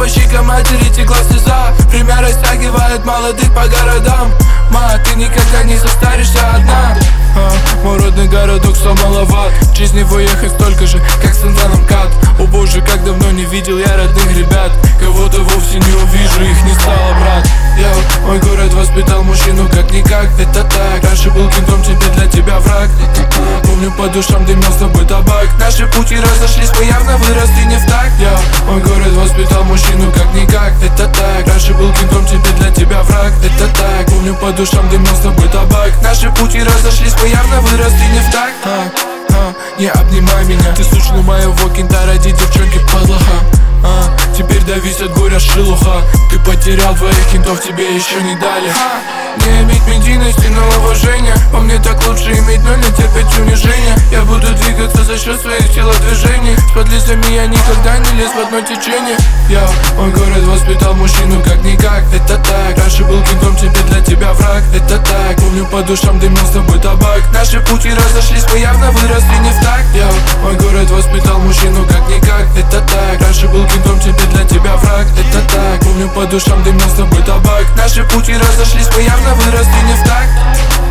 по щекам матери текла слеза. Время растягивает молодых по городам. Ма, ты никогда не состаришься одна. Мой родной городок стал маловат. Через него ехать столько же, как с МКАД. О боже, как давно не видел я родных ребят. Кого-то вовсе не увижу, их не стало, брат. Мой город воспитал мужчину как-никак. Это так, раньше был кентом, теперь для тебя враг. Помню, по душам дымил с тобой табак. Наши пути разошлись, мы явно выросли не в такт. Мой город воспитал мужчину как-никак. Это так, раньше был кентом, теперь для тебя враг. Это так, помню, по душам дымил с тобой табак. Наши пути разошлись, мы явно выросли не в такт. Не обнимай меня, ты сучну моего кента ради девчонки подлоха. Теперь давись от горя шелуха. Ты потерял двоих кентов, тебе еще не дали. Не иметь медийности, но уважения. По мне так лучше иметь, но не терпеть унижения. Я буду двигаться за счет своих телодвижений. С подлизами я никогда не лез в одно течение. Мой город воспитал мужчину как-никак. Это так, раньше был кентом, теперь для тебя враг. Это так, помню, по душам дымил с тобой табак. Наши пути разошлись, мы явно выросли не в такт. Мой город воспитал мужчину как-никак. Это так, раньше был кентом, теперь для тебя враг. Это так, помню, по душам дымил с тобой табак. Наши пути разошлись, мы явно выросли не в такт.